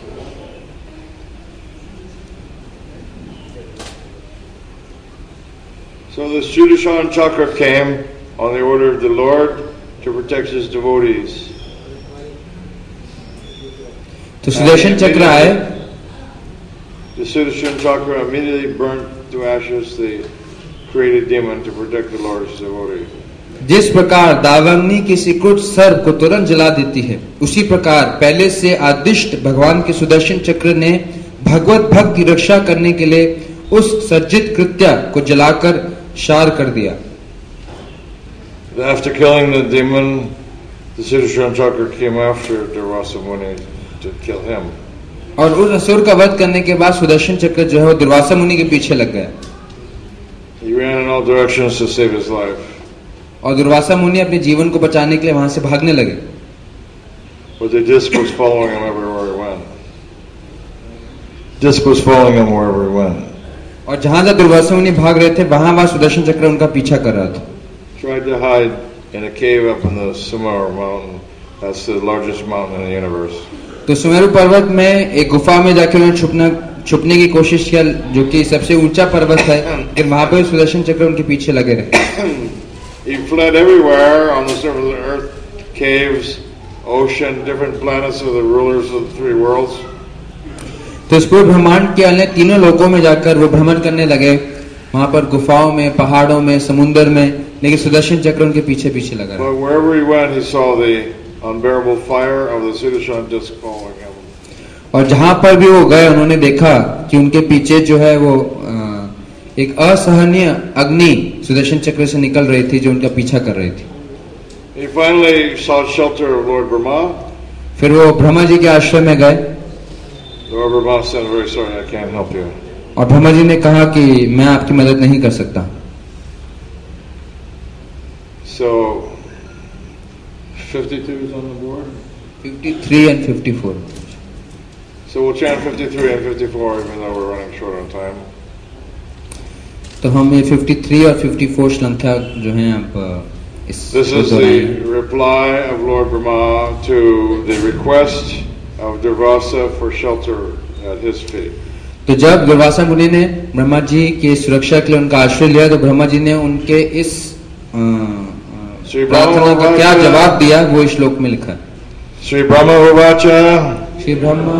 So the Sudarshan Chakra came on the order of the Lord to protect his devotees. तो सुदर्शन चक्र आए. The Sudarshan Chakra immediately burnt to ashes the created demon to protect the Lord's devotee. जिस प्रकार दावाग्नि किसी क्रुद्ध सर्प को तुरंत जला देती है, उसी प्रकार पहले से आदिष्ट भगवान के सुदर्शन चक्र ने भगवत भक्त की रक्षा करने के लिए उस सज्जित कृत्य को जलाकर शार कर दिया. After killing the demon, the Sudarshan Chakra came after Durvasa Muni to kill him. और उस असुर का वध करने के बाद सुदर्शन चक्र जो है वो दुर्वासा मुनि के पीछे लग गया. He ran in all directions to save his life. और दुर्वासा मुनि अपने जीवन को बचाने के लिए वहां से भागने लगे. But the disc was following him everywhere he went. Disc was following him wherever he went. और जहां जहां दुर्वासा मुनि भाग रहे थे वहां वहां सुदर्शन चक्र उनका पीछा कर रहा था. Tried to hide in a cave up in the Sumer mountain. That's the largest mountain in the universe. तो सुमेरु पर्वत में एक गुफा में जाकर उन्होंने छुपने की कोशिश किया, जो कि सबसे ऊंचा पर्वत है, लेकिन वहां पर सुदर्शन चक्र उनके पीछे लगे रहे. He fled everywhere on the surface of the earth, caves, ocean, different planets of the rulers of the three worlds. तो इस पूरे ब्रह्मांड के अन्य तीनों लोकों में जाकर वो भ्रमण करने लगे, वहां पर गुफाओं में, पहाड़ों में, समुद्र में, लेकिन सुदर्शन चक्र उनके पीछे पीछे लगा. But wherever he went, he saw the unbearable fire of the Sudarshan disc following him. और जहां पर भी वो गए उन्होंने देखा कि उनके पीछे जो है वो एक असहनीय अग्नि सुदर्शन चक्र से निकल रही थी जो उनका पीछा कर रही थी. He finally sought shelter of Lord Brahma. फिर वो ब्रह्मा जी के आश्रम में गए. Lord Brahma said, "Very sorry, I can't help you." और ब्रह्मा जी ने कहा कि मैं आपकी मदद नहीं कर सकता. So 52 is on the board. 53 and 54. So we'll chant 53 and 54, even though we're running short on time. तो हम ये 53 और 54 श्रृंखला जो है अब इस. This is the reply of Lord Brahma to the request of Durvasa for shelter at his feet. तो जब दुर्वासा मुनि ने ब्रह्मा जी की सुरक्षा के लिए उनका आश्रय लिया, तो ब्रह्मा जी ने उनके इस प्रार्थना का क्या जवाब दिया वो इस श्लोक में लिखा है. Shri Brahma Uvacha Shri Brahma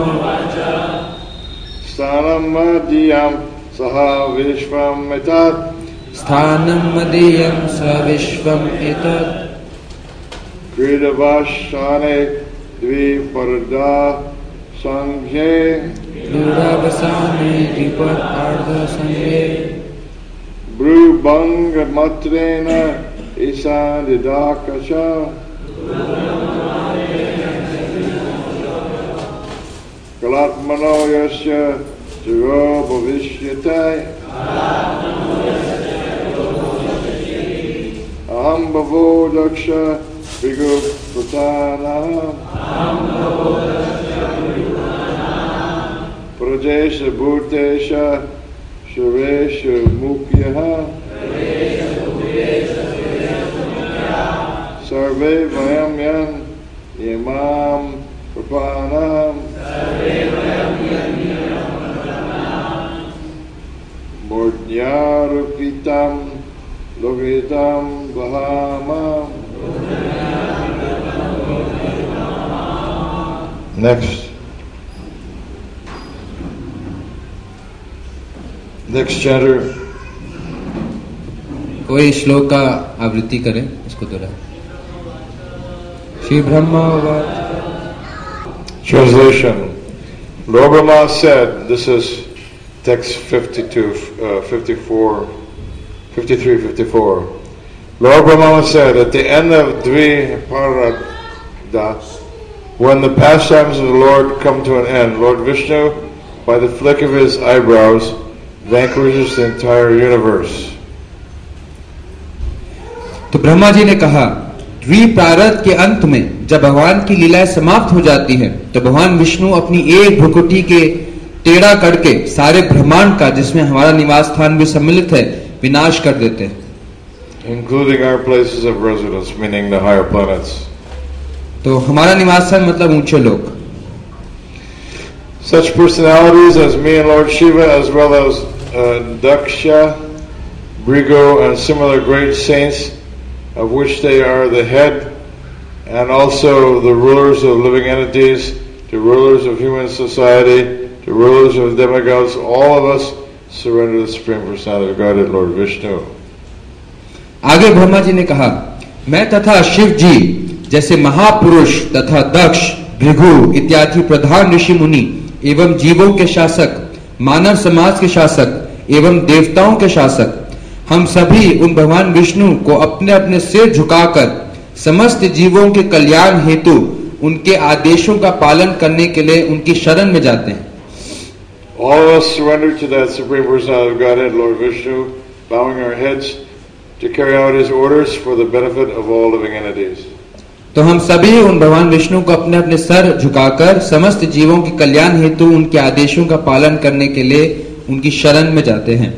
Sthanam Madhyam Saha Vishvam Etat स्थानं मदीयं सविश्वम् एतत् Kridavashane Dviparda Sanghe दूरावसाने द्विपद संगे Brubanga Matrena Isan Didakasha Kalatmano Yasya Jigo Bhavishyate Aham Bhavo Daksha Vigu Pratana Prajesha Bhutesha Shavesha Mukyaha Sarve Vayam Yan Imam Prapanam yarupitam logitam bahama. Next chanter. कोई श्लोक का आवृत्ति करे, इसको दोहरा। Shri Brahma Translation. Lord Brahma said, this is text 52, 54, 53, 54. Lord Brahma said, at the end of Dviparada, when the pastimes of the Lord come to an end, Lord Vishnu, by the flick of his eyebrows, vanquishes the entire universe. तो ब्रह्मा जी ने कहा, द्विप्रारद के अंत में जब भगवान की लीलाएं समाप्त हो जाती है तो भगवान विष्णु अपनी एक भ्रुकुटी के टेढ़ा करके सारे ब्रह्मांड का, जिसमें हमारा निवास स्थान भी सम्मिलित है, विनाश कर देते हैं, including our places of residence, meaning the higher planets. तो हमारा निवास स्थान मतलब ऊंचे लोग. Such personalities as me and Lord Shiva, as well as Daksha, Brigo, and similar great saints, of which they are the head, and also the rulers of living entities, the rulers of human society, the rulers of demigods, all of us surrender the Supreme Personality of Godhead, Lord Vishnu. आगे ब्रह्मा जी ने कहा, मैं तथा शिव जी जैसे महापुरुष तथा दक्ष, भृगु इत्यादि प्रधान ऋषि मुनि एवं जीवों के शासक, मानव समाज के शासक एवं देवताओं के शासक, हम सभी उन भगवान विष्णु को अपने अपने सिर झुकाकर समस्त जीवों के कल्याण हेतु उनके आदेशों का पालन करने के लिए उनकी शरण में जाते हैं. All of us surrender to that Supreme Personality of Godhead, Lord Vishnu, bowing our heads to carry out His orders for the benefit of all living entities. तो हम सभी उन भगवान विष्णु को अपने अपने सर झुकाकर समस्त जीवों के कल्याण हेतु उनके आदेशों का पालन करने के लिए उनकी शरण में जाते हैं.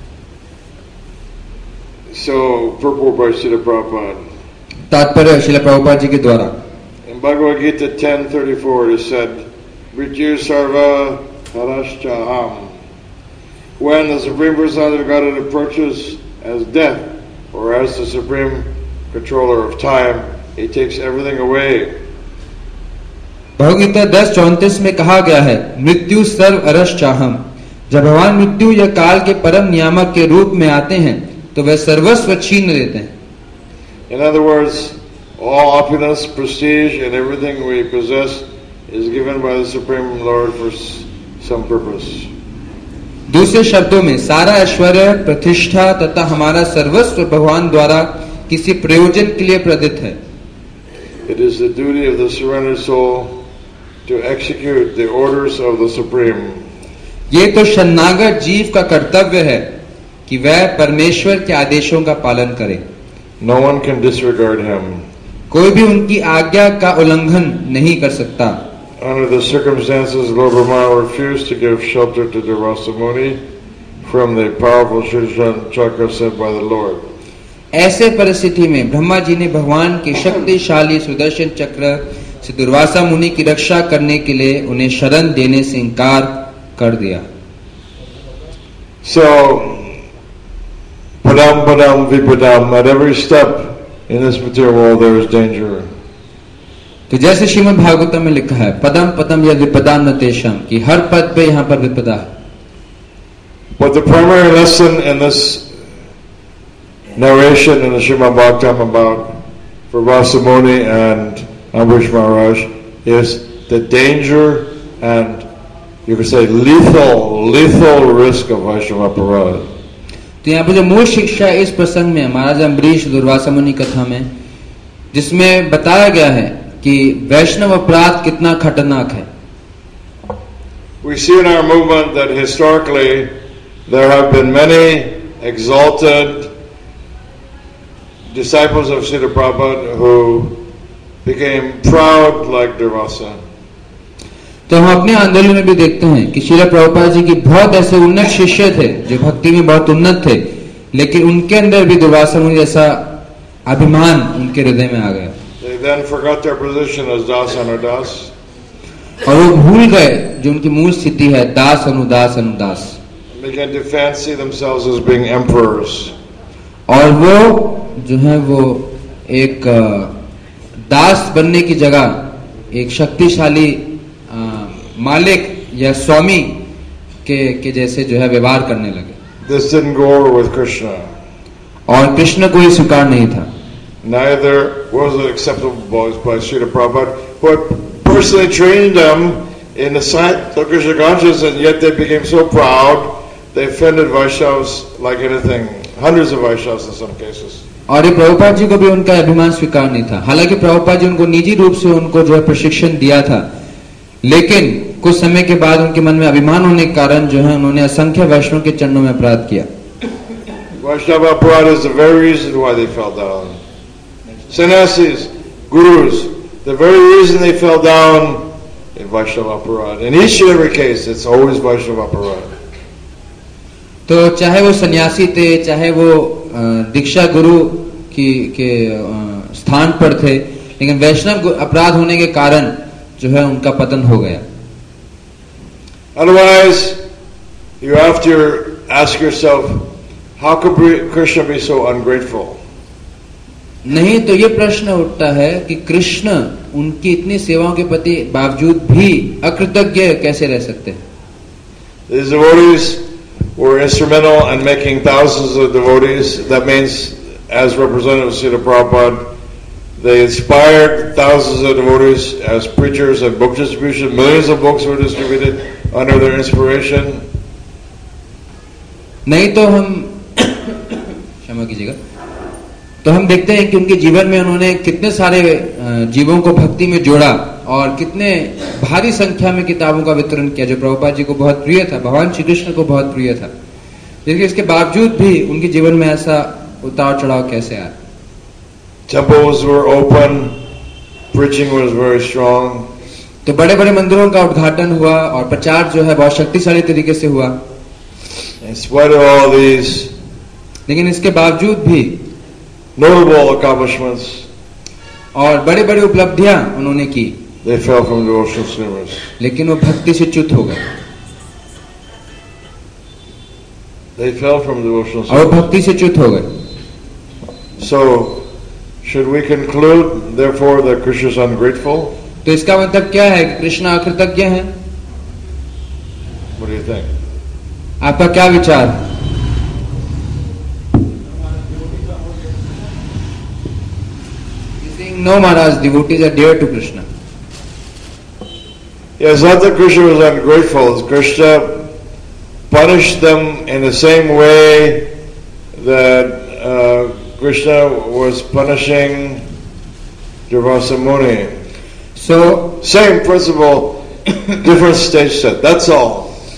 So, purport by Srila Prabhupada. तात्पर्य श्रील प्रभुपाद जी के द्वारा. In Bhagavad Gita 10:34 it is said, Mrityu sarva harashchaham. When the Supreme Personality of Godhead approaches as death, or as the Supreme Controller of time, He takes everything away. Bhagavad Gita 10:34 में कहा गया है, मृत्यु सर्व अरस चाहम. जब भगवान मृत्यु या काल के परम नियामक के रूप में आते हैं तो वह सर्वस्व छीन लेते हैं. In other words, all opulence, prestige, and everything we possess is given by the Supreme Lord for some purpose. दूसरे शब्दों में सारा ऐश्वर्य, प्रतिष्ठा तथा हमारा सर्वस्व भगवान द्वारा किसी प्रयोजन के लिए प्रदत्त है. It is the duty of the surrendered soul to execute the orders of the Supreme. ये तो शरणागत जीव का कर्तव्य है कि वह परमेश्वर के आदेशों का पालन करे. No one can disregard Him. कोई भी उनकी आज्ञा का उल्लंघन नहीं कर सकता. Under the circumstances, Lord Brahma refused to give shelter to Durvasa Muni from the powerful Sudarshan Chakra sent by the Lord. ऐसे परिस्थिति में ब्रह्मा जी ने भगवान के शक्तिशाली सुदर्शन चक्र से दुर्वासा मुनि की रक्षा करने के लिए उन्हें शरण देने से इनकार कर दिया. So, padam padam vipadam, at every step in this material world there is danger. तो जैसे श्रीमद् भागवतम में लिखा है, पदम पदम यद विपदाम न तेषाम, कि हर पद पे यहाँ पर विपदा है. But the primary lesson in this narration in the Srimad Bhagavatam about Durvasa Muni and Ambrish Maharaj is the danger and you could say lethal risk of Vaishnava Parad. तो यहाँ पर जो मूल शिक्षा इस प्रसंग में महाराज अम्बरीश दुर्वासा मुनि कथा में जिसमें बताया गया है कि वैष्णव अपराध कितना खतरनाक है. We see in our movement that historically there have been many exalted disciples of Srila Prabhupada who became proud like Durvasa. तो हम अपने आंदोलन में भी देखते हैं कि श्रील प्रभुपाद जी की बहुत ऐसे उन्नत शिष्य थे जो भक्ति में बहुत उन्नत थे, लेकिन उनके अंदर भी दुर्वासा मुनि जैसा अभिमान उनके हृदय में आ गया. They then forgot their position as Das Anudas. और वो भूल गए जो उनकी मूल स्थिति है, दास अनुदास अनुदास. began to fancy themselves as being emperors. और वो जो है वो एक दास बनने की जगह एक शक्तिशाली मालिक या स्वामी के जैसे जो है व्यवहार करने लगे. This didn't go over with Krishna. और कृष्ण को ये स्वीकार नहीं था. Neither was it acceptable by Srila Prabhupada, who had personally trained them in the sight of Krishna consciousness, and yet they became so proud, they offended Vaishnavas like anything. Hundreds of Vaishnavas in some cases. और ये प्रभुपाद जी को भी उनका अभिमान स्वीकार नहीं था. हालांकि प्रभुपाद जी उनको निजी रूप से उनको जो है प्रशिक्षण दिया था, लेकिन कुछ समय के बाद उनके मन में अभिमान होने के कारण जो है उन्होंने असंख्य वैष्णव के चरणों में अपराध किया. Vaishnava aparad is the very reason why they fell down. Sannyasis, gurus, the very reason they fell down in Vaishnava aparad. In each and every case, it's always Vaishnava aparad. तो चाहे वो सन्यासी थे, चाहे वो दीक्षा गुरु के स्थान पर थे, लेकिन वैष्णव अपराध होने के कारण जो है उनका पतन हो गया. Otherwise, you have to ask yourself, how could Krishna be so ungrateful? नहीं तो ये प्रश्न उठता है कि कृष्ण उनकी इतनी सेवाओं के प्रति बावजूद भी अकृतज्ञ कैसे रह सकते हैं. These devotees were instrumental in making thousands of devotees. That means, as representatives of Srila Prabhupada, they inspired thousands of devotees as preachers and book distribution. Millions of books were distributed under their inspiration. नहीं तो हम क्षमा कीजिएगा, तो हम देखते हैं कि उनके जीवन में उन्होंने कितने सारे जीवों को भक्ति में जोड़ा और कितने भारी संख्या में किताबों का वितरण किया जो प्रभुपाद जी को बहुत प्रिय था, भगवान श्री कृष्ण को बहुत प्रिय था. लेकिन इसके बावजूद भी उनके जीवन में ऐसा उतार चढ़ाव कैसे आया. Temples were open, preaching was very strong. तो बड़े बड़े मंदिरों का उद्घाटन हुआ और प्रचार जो है बहुत शक्तिशाली तरीके से हुआ. In spite of all these, लेकिन इसके बावजूद भी notable accomplishments, और बड़े बड़े उपलब्धियां उन्होंने की, they fell from devotional service. लेकिन वो भक्ति से च्युत हो गए. They fell from devotional और service. भक्ति से च्युत हो गए. So, should we conclude, therefore, that Krishna is ungrateful? तो इसका मतलब क्या है कि कृष्ण अकृतज्ञ हैं? What do you think? आपका क्या विचार? No, Maharaj, devotees are dear to Krishna. Yes, not that Krishna was ungrateful. Krishna punished them in the same way that Krishna was punishing Durvasa Muni. So, same principle, different stage set. That's all.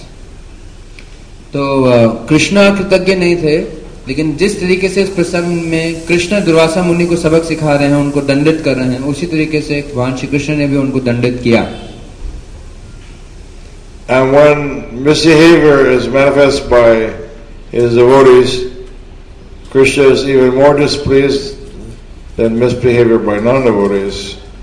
तो कृष्ण कृतज्ञ नहीं थे, लेकिन जिस तरीके से इस प्रसंग में कृष्ण दुर्वासा मुनि को सबक सिखा रहे हैं, उनको दंडित कर रहे हैं, उसी तरीके से भगवान श्री कृष्ण ने भी उनको दंडित किया. And when misbehavior is manifest by his devotees, Krishna is even more displeased than misbehavior by non-devotees.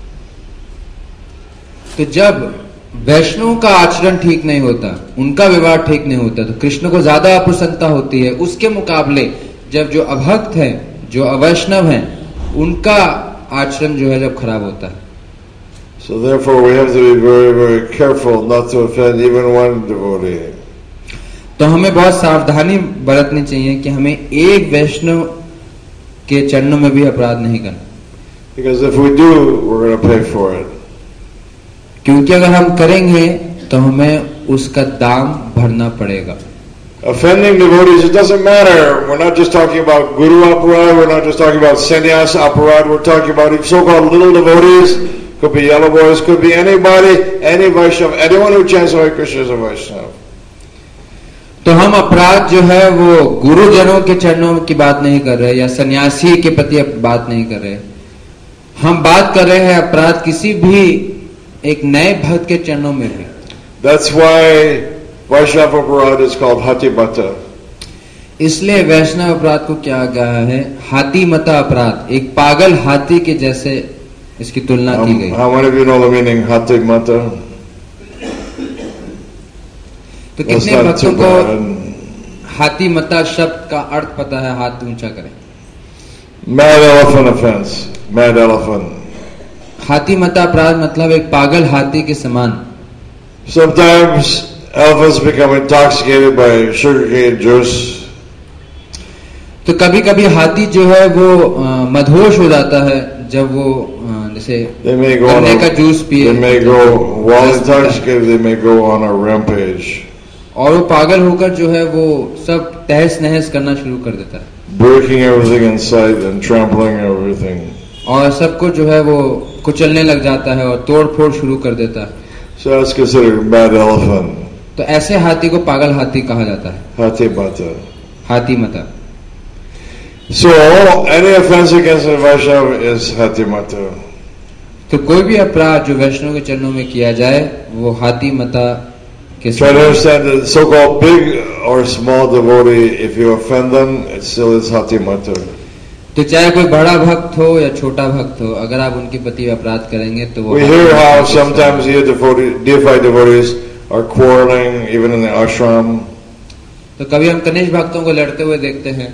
तो जब वैष्णव का आचरण ठीक नहीं होता, उनका व्यवहार ठीक नहीं होता, तो कृष्ण को ज्यादा अप्रसन्नता होती है. उसके मुकाबले जब जो अभक्त हैं, जो अवैष्णव हैं, उनका आचरण जो है जब खराब होता है. So therefore we have to be very, very careful not to offend even one devotee. तो हमें बहुत सावधानी बरतनी चाहिए कि हमें एक वैष्णव के चरणों में भी अपराध नहीं करना. Because if we do, we're going to pay for it. क्योंकि अगर हम करेंगे तो हमें उसका दाम भरना पड़ेगा. Offending devotees, it doesn't matter. We're not just talking about Guru Aparad, we're not just talking about Sannyas Aparad, we're talking about so-called little devotees, could be yellow boys, could be anybody, any Vaishnava, anyone who chants Hare Krishna is a Vaishnava. तो हम अपराध जो है वो गुरुजनों के चरणों की बात नहीं कर रहे या सन्यासी के प्रति बात नहीं कर रहे. हम बात कर रहे हैं अपराध किसी भी एक नए भक्त के चरणों में भी. That's why Vaishnava Aparad is called Hatibata. इसलिए वैष्णव अपराध को क्या कहा है? हाथी मता अपराध, एक पागल हाथी के जैसे इसकी तुलना की गई. How many of you know the meaning Hatimata? तो कितने भक्तों को हाथी मता शब्द का अर्थ पता है? हाथ ऊंचा करें। Mad elephant offense. Mad elephant. हाथी मता अपराध मतलब एक पागल हाथी के समान। Sometimes elephants become intoxicated by sugarcane juice. तो कभी कभी हाथी जो है वो मदहोश हो जाता है जब वो जैसे They may go on गन्ने का जूस a, पिए। they may go, while intoxicated, they may go on a rampage. और वो पागल होकर जो है वो सब तहस नहस करना शुरू कर देता है, Breaking everything in sight and trampling everything. और सबको जो है वो कुचलने लग जाता है और तोड़ फोड़ शुरू कर देता है। So that's considered mad elephant. तो ऐसे हाथी को पागल हाथी कहा जाता है, Hati Mata. हाथी मता। So any offense against a Vaishnava is Hati Mata. तो कोई भी अपराध जो वैष्णव के चरणों में किया जाए वो हाथी मता के Try to understand the so-called big or small devotee. If you offend them, it still is Hati Mata. तो चाहे कोई बड़ा भक्त हो या छोटा भक्त हो, अगर आप उनके प्रति अपराध करेंगे तो वो We hear how sometimes deified devotees are quarreling even in the ashram. तो कभी हम कनिष्ठ भक्तों को लड़ते हुए देखते हैं,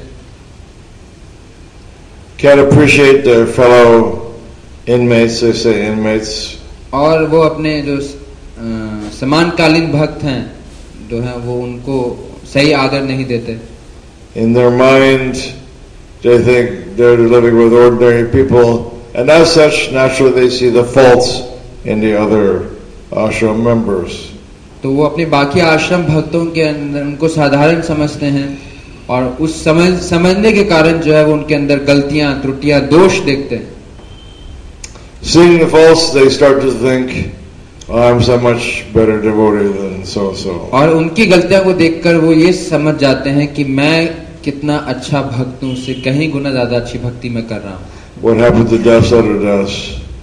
Can't appreciate their fellow inmates, they say inmates. और वो अपने जो समानकालीन भक्त हैं जो हैं वो उनको सही आदर नहीं देते। In their mind, they think they're living with ordinary people, and as such, naturally they see the faults in the other ashram members. तो वो अपने बाकी आश्रम भक्तों के अंदर उनको साधारण समझते हैं, और उस समझने के कारण जो है वो उनके अंदर गलतियां, त्रुटियां, दोष देखते हैं। Seeing the faults, they start to think, oh, I'm so much better devotee than so-and-so. और उनकी गलतियों को देखकर वो ये समझ जाते हैं कि मैं कितना अच्छा भक्त हूं, उससे कहीं गुना ज्यादा अच्छी भक्ति मैं कर रहा हूं। What happened to Das Das?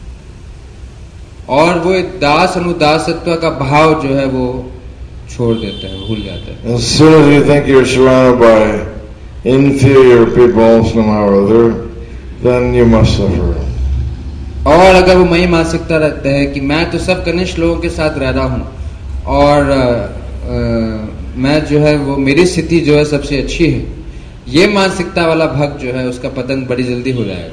और वो एक दास अनुदासत्व का भाव जो है वो छोड़ देते हैं, भूल जाते हैं। As soon as you think you're surrounded by inferior people somehow or other, then you must suffer. और अगर वो मई मानसिकता रखता है कि मैं तो सब कनिष्ठ लोगों के साथ रह रहा हूं और मैं जो है वो मेरी स्थिति जो है सबसे अच्छी है, ये मानसिकता वाला भक्त जो है उसका पतन बड़ी जल्दी हो जाएगा।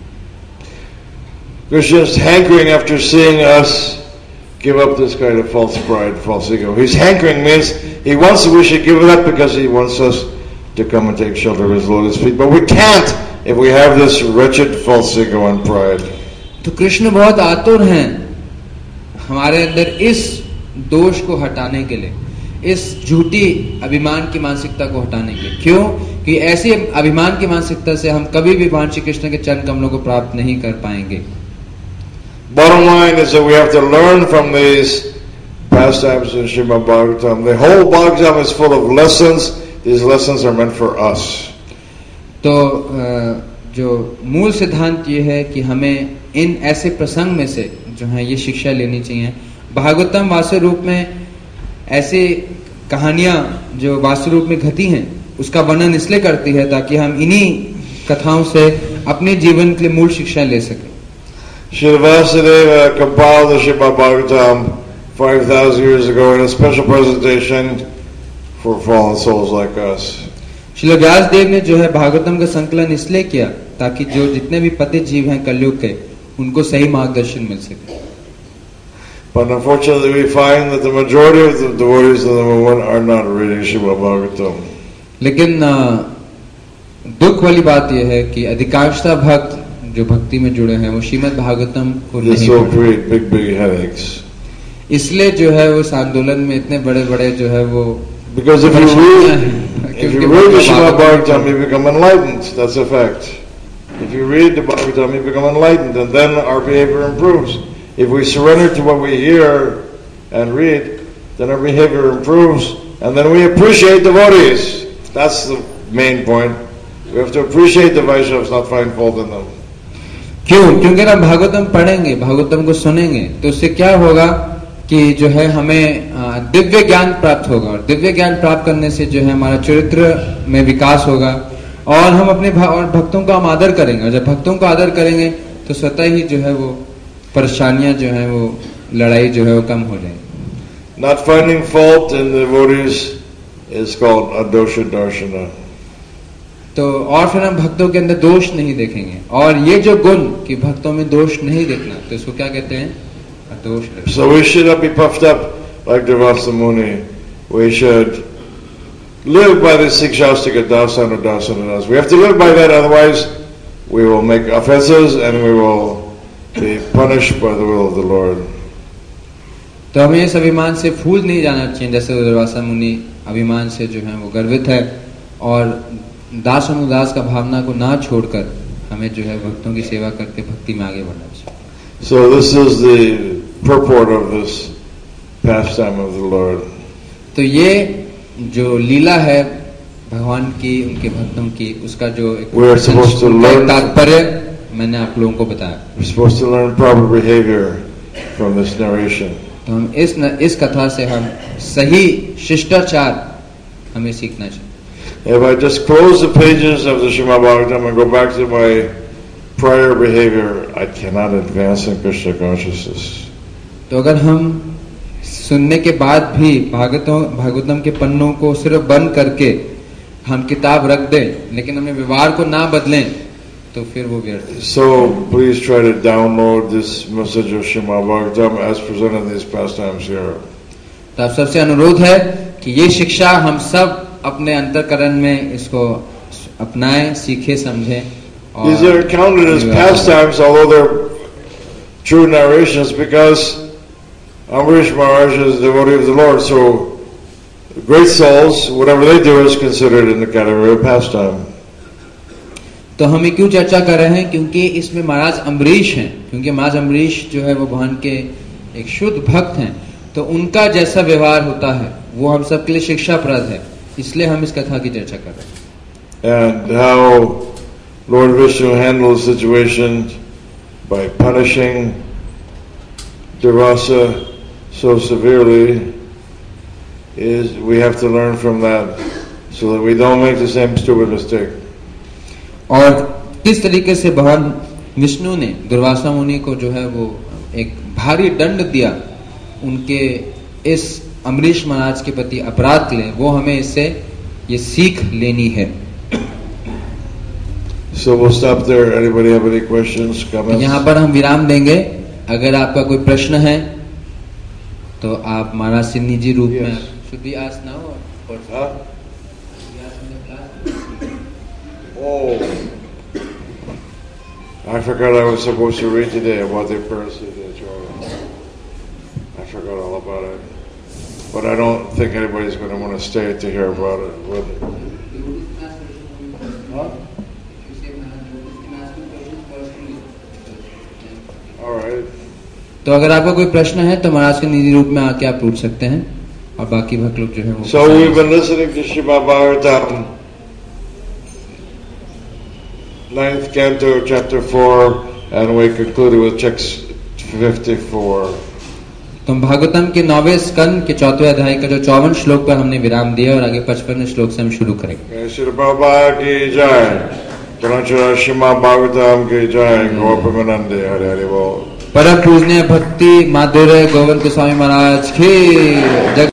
Krishna's hankering after seeing us give up this kind of false pride, false ego. His hankering means he wants we should give it up because he wants us to come and take shelter of his lotus feet. But we can't if we have this wretched false ego and pride. तो कृष्ण बहुत आतुर हैं हमारे अंदर इस दोष को हटाने के लिए, इस झूठी अभिमान की मानसिकता को हटाने के लिए। क्यों? कि ऐसी अभिमान की मानसिकता से हम कभी भी भगवान श्री कृष्ण के चरण कमलों को प्राप्त नहीं कर पाएंगे। Bottom line is that we have to learn from these pastimes in Srimad Bhagavatam. The whole Bhagavatam is full of lessons. These lessons are meant for us. तो जो मूल सिद्धांत ये है कि हमें इन ऐसे प्रसंग में से जो है ये शिक्षा लेनी चाहिए। भागवतम वास्तव रूप में ऐसी कहानियां जो वास्तव रूप में घटी हैं उसका वर्णन इसलिए करती है ताकि हम इन्हीं कथाओं से अपने जीवन के लिए मूल शिक्षा ले सकें। Srila Vasudeva compiled the Srimad Bhagavatam 5,000 years ago in a special presentation for fallen souls like us. Srila Vyas Dev ने जो है भागवतम का संकलन इसलिए किया ताकि जो जितने भी पतित जीव हैं कलयुग के उनको सही मार्गदर्शन मिल सके। But unfortunately we find that the majority of the devotees in the movement are not reading Srimad Bhagavatam. लेकिन दुख वाली बात यह है कि अधिकांशतः भक्त जो भक्ति में जुड़े हैं वो श्रीमद् भागवतम को This नहीं will पढ़ते। create big headaches. इसलिए जो है उस आंदोलन में इतने बड़े बड़े जो है वो Because if you read the Srimad Bhagavatam, you become enlightened. That's a fact. If you read the Bhagavatam, you become enlightened, and then our behavior improves. If we surrender to what we hear and read, then our behavior improves, and then we appreciate devotees. That's the main point. We have to appreciate the Vaishnavas, not find fault in them. क्यों? क्योंकि हम भागवतम पढ़ेंगे, भागवतम को सुनेंगे तो उससे क्या होगा कि जो है हमें दिव्य ज्ञान प्राप्त होगा, और दिव्य ज्ञान प्राप्त करने से जो है हमारा चरित्र में विकास होगा, और हम अपने और भक्तों का हम आदर करेंगे, और जब भक्तों का आदर करेंगे तो स्वतः ही जो है वो परेशानियां जो है वो लड़ाई जो है वो कम हो जाएगी। Not finding fault in the devotees is called adosha darshana. तो और फिर हम भक्तों के अंदर दोष नहीं देखेंगे, और ये जो गुण कि भक्तों में दोष नहीं देखना, तो इसको क्या कहते हैं? अदोष दर्शन. So we should not be puffed up like Durvasa Muni. We should live by the Sikshastika dasana dasana. We have to live by that, otherwise we will make offenses and we will be punished by the will of the Lord. तो हमें इस अभिमान से फूल नहीं जाना चाहिए, जैसे दुर्वासा मुनि अभिमान से जो है वो गर्वित है, और दास अनुदास का भावना को ना छोड़कर हमें जो है भक्तों की सेवा करके भक्ति में आगे बढ़ना चाहिए. So this is the purport of this pastime of the Lord. तो ये जो लीला है भगवान की उनके भक्तों की, उसका जो एक तात्पर्य मैंने आप लोगों को बताया. We're supposed to learn proper behavior from this narration. तो हम इस कथा से हम सही शिष्टाचार हमें सीखना चाहिए. If I just close the pages of the Srimad Bhagavatam and go back to my prior behavior, I cannot advance in Krishna consciousness. तो अगर हम सुनने के बाद भी भागवतम के पन्नों को सिर्फ बंद करके हम किताब रख दें, लेकिन हमें व्यवहार को ना बदलें, तो फिर वो व्यर्थ है. So please try to download this message of Srimad Bhagavatam as presented in these pastimes here. तो आप सबसे अनुरोध है कि ये शिक्षा हम सब अपने अंतःकरण में इसको अपनाएं, सीखे, समझें. These are counted as pastimes, although they're true narrations, because Ambarish Maharaj is a devotee of the Lord. So great souls, whatever they do is considered in the category of pastime. तो हम क्यों चर्चा कर रहे हैं? क्योंकि इसमें महाराज अम्बरीश हैं, क्योंकि महाराज अम्बरीश जो है वो भगवान के एक शुद्ध भक्त हैं, तो उनका जैसा व्यवहार होता है वो हम सबके लिए शिक्षाप्रद है, इसलिए हम इस कथा की चर्चा कर रहे हैं. And how Lord Vishnu handled the situation by punishing Durvasa so severely is we have to learn from that so that we don't make the same stupid mistake. और किस तरीके से भगवान विष्णु ने दुर्वासा मुनि को जो है वो एक भारी दंड दिया उनके इस अम्बरीश महाराज के प्रति अपराध के लिए, वो हमें इससे ये सीख लेनी है. So we'll stop there. Anybody have any questions, comments? यहाँ पर हम विराम देंगे. अगर आपका कोई प्रश्न है तो आप महाराज से निजी रूप में. Should we ask now or huh? Oh, I forgot I was supposed to read today about the Parasita. I forgot all about it. But I don't think anybody's going to want to stay to hear about it. Huh? All right. तो अगर आपका कोई प्रश्न है तो महाराज के निजी रूप में आके आप पूछ सकते हैं, और बाकी भक्त लोग जो है वो. So we've been listening to Srimad Bhagavatam, 9th canto, chapter 4, and we concluded with text 54. तो भागवतम के 9वें स्कंद के 4वें अध्याय का जो 54 श्लोक पर हमने विराम दिया, और आगे 55वें श्लोक से हम शुरू करेंगे. श्री प्रभुपाद की जय, चरणचरण श्रीमद् भागवतम की जय, गोपमनंदे हरे हरे बोल. परम पूजनीय भक्ति माधुर्य गोविंद गोस्वामी महाराज की जय.